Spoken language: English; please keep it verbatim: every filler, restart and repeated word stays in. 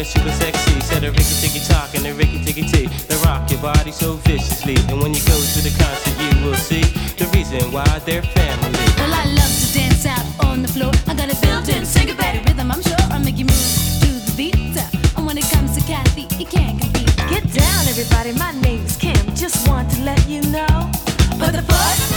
super sexy. Said a ricky ticky talk and a ricky ticky tea. They rock your body so viciously. And when you go to the concert, you will see the reason why they're family. Well, I love to dance out on the floor. I got a built-in syncopated rhythm, I'm sure I'll make you move to the beat. And when it comes to Kathy, you can't compete. Get down, everybody. My name's Kim. Just want to let you know. But the first